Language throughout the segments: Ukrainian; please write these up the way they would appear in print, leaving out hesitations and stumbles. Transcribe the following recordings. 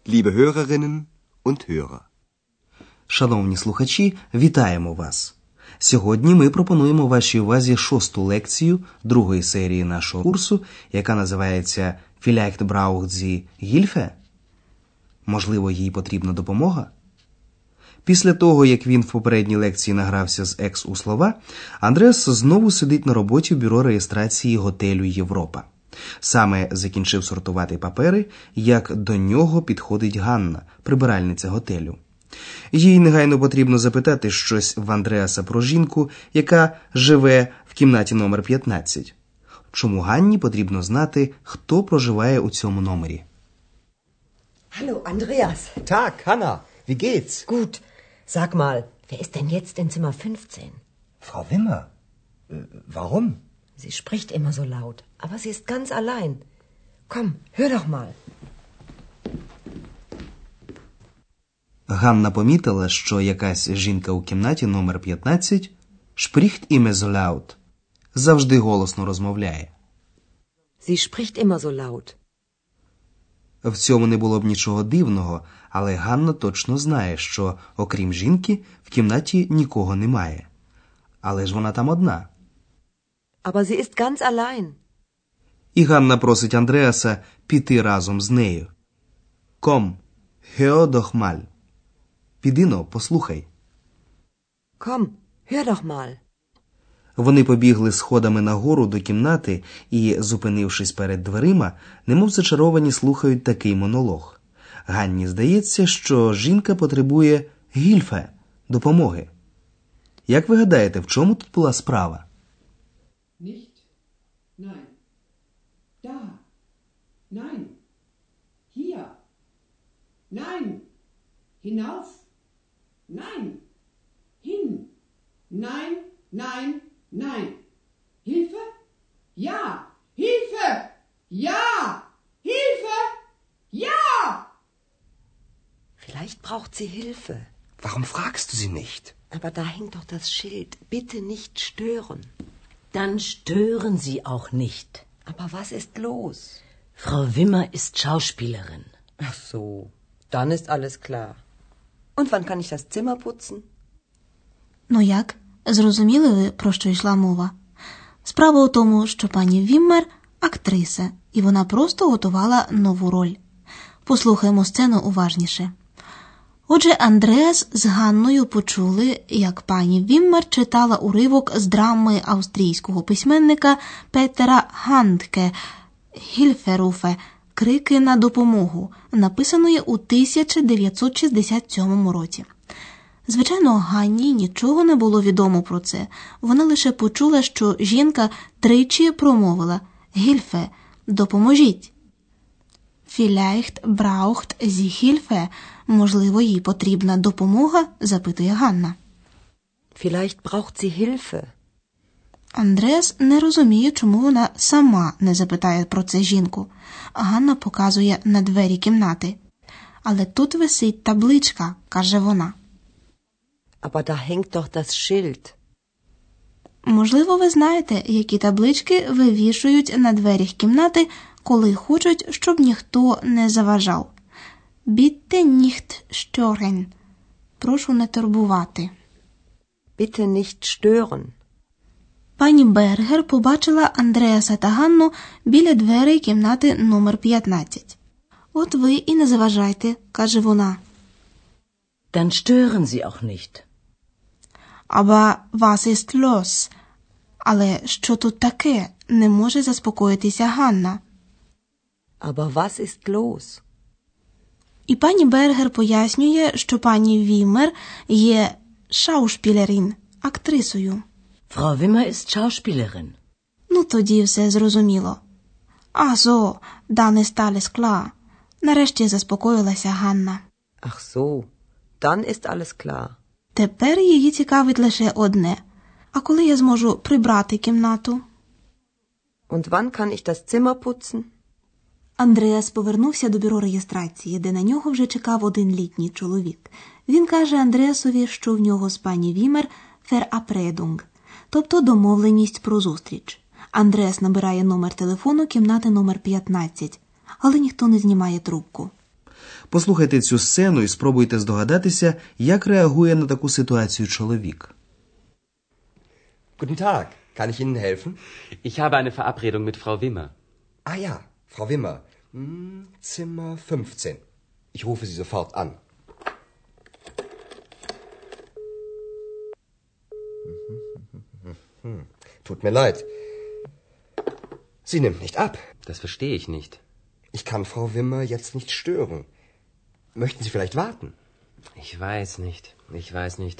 Liebe Hörerinnen und Hörer. Шановні слухачі, вітаємо вас! Сьогодні ми пропонуємо вашій увазі 6-ту лекцію другої серії нашого курсу, яка називається «Vielleicht braucht sie Hilfe?» Можливо, їй потрібна допомога? Після того, як він в попередній лекції награвся з екс у слова, Андреас знову сидить на роботі в бюро реєстрації готелю «Європа». Саме закінчив сортувати папери, як до нього підходить Ганна, прибиральниця готелю. Їй негайно потрібно запитати щось в Андреаса про жінку, яка живе в кімнаті номер 15. Чому Ганні потрібно знати, хто проживає у цьому номері? Hallo, Andreas. Tag, Hanna. Wie geht's? Gut. Sag mal, wer ist denn jetzt in Zimmer 15? Frau Wimmer. Warum? Sie spricht immer so laut, aber sie ist ganz allein. Komm, hör doch mal. Ганна помітила, що якась жінка у кімнаті номер 15 spricht immer so laut. Завжди голосно розмовляє. Sie spricht immer so laut. В цьому не було б нічого дивного, але Ганна точно знає, що, окрім жінки, в кімнаті нікого немає. Але ж вона там одна. Aber sie ist ganz allein. І Ганна просить Андреаса піти разом з нею. Komm, hör doch mal. Піди-но, послухай. Komm, hör doch mal. Вони побігли сходами нагору до кімнати і, зупинившись перед дверима, немов зачаровані слухають такий монолог. Ганні здається, що жінка потребує гільфе, допомоги. Як ви гадаєте, в чому тут була справа? Nicht? Nein. Da. Nein. Hier. Nein. Hinauf. Nein. Hin. Nein, nein, nein. Hilfe? Ja. Hilfe! Ja. Hilfe! Ja! Vielleicht braucht sie Hilfe. Warum fragst du sie nicht? Aber da hängt doch das Schild. Bitte nicht stören. Dann stören Sie auch nicht. Aber was ist los? Frau Wimmer ist Schauspielerin. Ach so, dann ist alles klar. Und wann kann ich das Zimmer putzen? Ну як? Зрозуміли ви, про що йшла мова? Справа у тому, що пані Віммер – актриса, і вона просто готувала нову роль. Послухаємо сцену уважніше. Отже, Андреас з Ганною почули, як пані Віммер читала уривок з драми австрійського письменника Петера Гандке «Гільферуфе» «Крики на допомогу», написаної у 1967 році. Звичайно, Ганні нічого не було відомо про це. Вона лише почула, що жінка тричі промовила «Гільфе, допоможіть». «Vielleicht braucht sie Hilfe» – можливо, їй потрібна допомога, запитує Ганна. Vielleicht braucht sie Hilfe. Андреас не розуміє, чому вона сама не запитає про це жінку. Ганна показує на двері кімнати. «Але тут висить табличка», – каже вона. Aber da hängt doch das Schild. Можливо, ви знаєте, які таблички вивішують на дверях кімнати, коли хочуть, щоб ніхто не заважав. Bitte nicht stören. Прошу не турбувати. Bitte nicht stören. Пані Бергер побачила Андреаса та Ганну біля дверей кімнати номер 15. «От ви і не заважайте», – каже вона. Dann stören Sie auch nicht. Aber was ist los? Але що тут таке? Не може заспокоїтися Ганна. Aber was ist los? І пані Бергер пояснює, що пані Віммер є Schauspielerin, актрисою. Frau Wimmer ist Schauspielerin. Ну, тоді все зрозуміло. Ach so, dann ist alles klar. Нарешті заспокоїлася Ганна. Ach so, dann ist alles klar. Тепер її цікавить лише одне. А коли я зможу прибрати кімнату? Und wann kann ich das Zimmer putzen? Андреас повернувся до бюро реєстрації, де на нього вже чекав один літній чоловік. Він каже Андреасові, що в нього з пані Вімер «Verabredung», тобто домовленість про зустріч. Андреас набирає номер телефону кімнати номер 15, але ніхто не знімає трубку. Послухайте цю сцену і спробуйте здогадатися, як реагує на таку ситуацію чоловік. Guten Tag, kann ich Ihnen helfen? Ich habe eine Verabredung mit Frau Wimmer. Ah ja, Frau Wimmer. Zimmer 15. Ich rufe Sie sofort an. Tut mir leid. Sie nimmt nicht ab. Das verstehe ich nicht. Ich kann Frau Wimmer jetzt nicht stören. Möchten Sie vielleicht warten? Ich weiß nicht.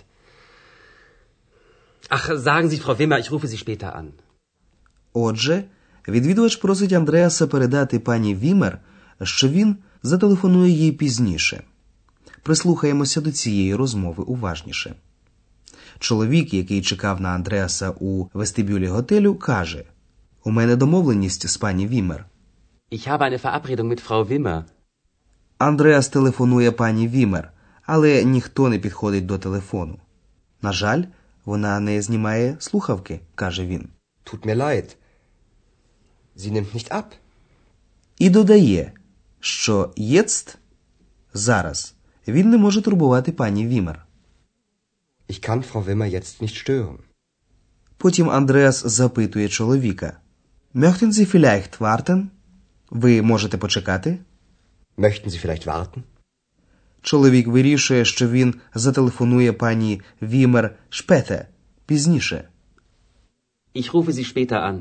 Ach, sagen Sie, Frau Wimmer, ich rufe Sie später an. Отже, відвідувач просить Андреаса передати пані Вімер, що він зателефонує їй пізніше. Прислухаємося до цієї розмови уважніше. Чоловік, який чекав на Андреаса у вестибюлі готелю, каже: «У мене домовленість з пані Вімер». Ich habe eine Verabredung mit Frau Wimmer. Андреас телефонує пані Вімер, але ніхто не підходить до телефону. На жаль, вона не знімає слухавки, каже він. Tut mir leid. Sie nimmt nicht ab. І додає, що «jetzt» – зараз він не може турбувати пані Вімер. Ich kann Frau Wimmer jetzt nicht stören. Потім Андреас запитує чоловіка: «Möchten Sie vielleicht warten?» Ви можете почекати? Möchten Sie vielleicht warten? Чоловік вирішує, що він зателефонує пані Вімер später, пізніше. Ich rufe Sie später an.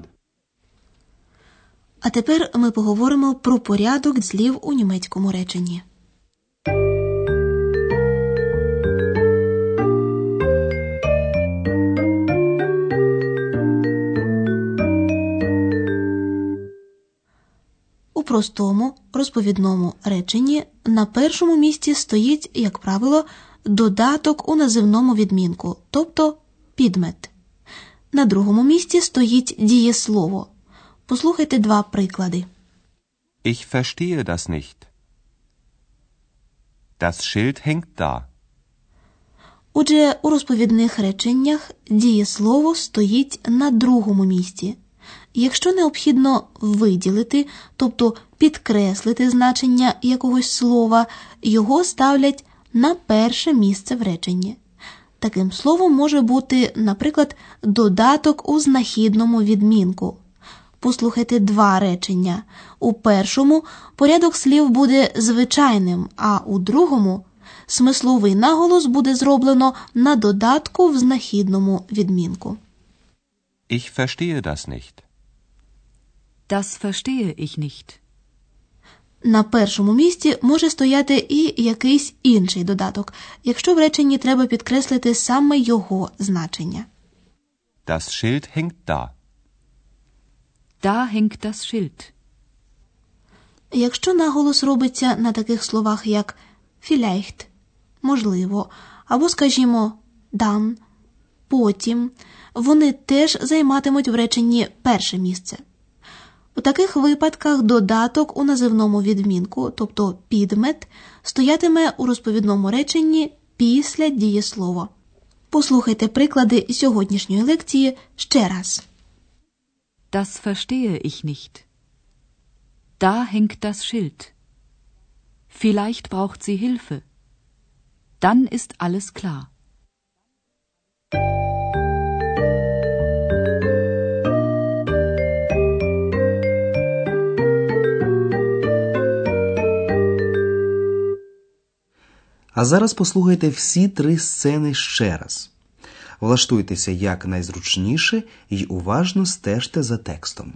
А тепер ми поговоримо про порядок слів у німецькому реченні. У простому, розповідному реченні на першому місці стоїть, як правило, додаток у називному відмінку, тобто підмет. На другому місці стоїть дієслово. Послухайте два приклади. Ich verstehe das nicht. Das Schild hängt da. Отже, у розповідних реченнях дієслово стоїть на другому місці. Якщо необхідно виділити, тобто підкреслити значення якогось слова, його ставлять на перше місце в реченні. Таким словом може бути, наприклад, додаток у знахідному відмінку. Послухайте два речення. У першому порядок слів буде звичайним, а у другому смисловий наголос буде зроблено на додатку в знахідному відмінку. Ich verstehe das nicht. Das verstehe ich nicht. На першому місці може стояти і якийсь інший додаток, якщо в реченні треба підкреслити саме його значення. Das Schild hängt da. Da hängt das Schild. Якщо наголос робиться на таких словах, як vielleicht, можливо, або, скажімо, dann, потім, вони теж займатимуть в реченні перше місце. У таких випадках додаток у називному відмінку, тобто підмет, стоятиме у розповідному реченні після дієслова. Послухайте приклади сьогоднішньої лекції ще раз. Das verstehe ich nicht. Da hängt das Schild. Vielleicht braucht sie Hilfe. Dann ist alles klar. А зараз послухайте всі три сцени ще раз. Влаштуйтеся якнайзручніше і уважно стежте за текстом.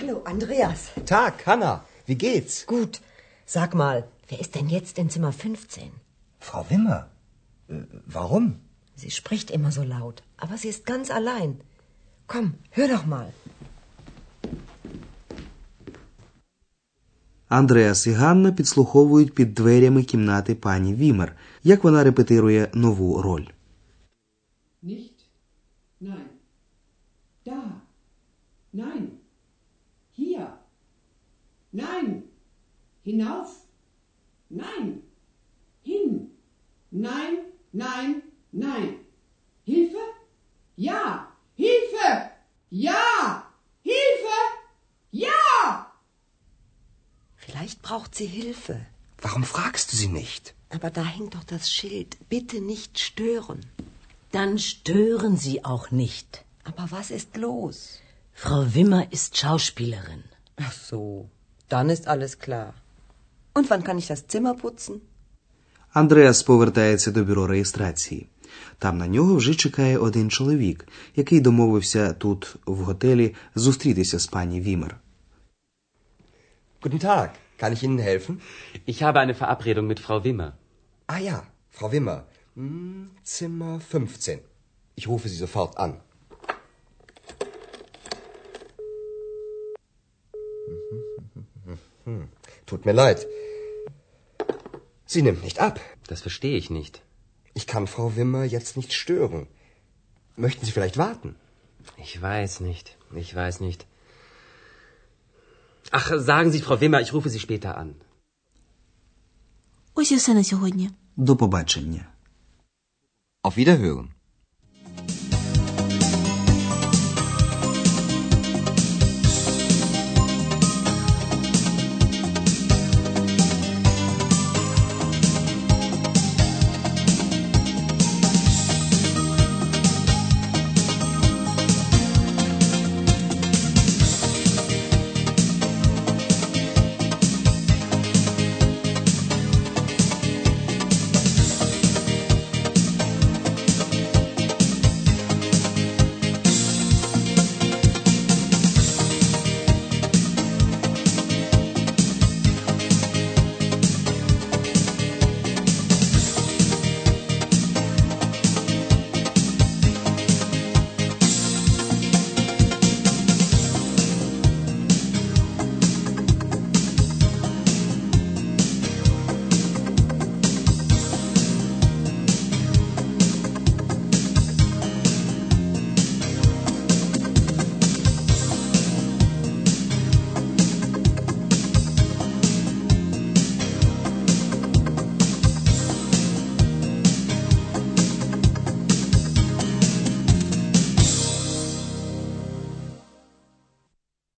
Hallo, Andreas. Tag, Hanna. Wie geht's? Gut. Sag mal, wer ist denn jetzt in Zimmer 15? Frau Wimmer. Warum? Sie spricht immer so laut, aber sie ist ganz allein. Komm, hör doch mal. Андреас і Ганна підслуховують під дверями кімнати пані Вімер, як вона репетирує нову роль. Nicht. Nein. Da. Nein. Hier. Nein. Hinauf. Nein. Hin. Nein, nein, nein. Hilfe? Ja. Hilfe! Ja. Hilfe! Ja! Vielleicht braucht sie Hilfe. Warum fragst du sie nicht? Aber da hängt doch das Schild. Bitte nicht stören. Dann stören Sie auch nicht. Aber was ist los? Frau Wimmer ist Schauspielerin. Ach so, dann ist alles klar. Und wann kann ich das Zimmer putzen? Андреас повертається до бюро реєстрації. Там на нього вже чекає один чоловік, який домовився тут, в готелі, зустрітися з пані Вімер. Guten Tag. Kann ich Ihnen helfen? Ich habe eine Verabredung mit Frau Wimmer. Ah ja, Frau Wimmer. Zimmer 15. Ich rufe Sie sofort an. Tut mir leid. Sie nimmt nicht ab. Das verstehe ich nicht. Ich kann Frau Wimmer jetzt nicht stören. Möchten Sie vielleicht warten? Ich weiß nicht. Ich weiß nicht. Ach, sagen Sie, Frau Wimmer, ich rufe Sie später an. Ось і все на сьогодні. До побачення. Auf Wiederhören.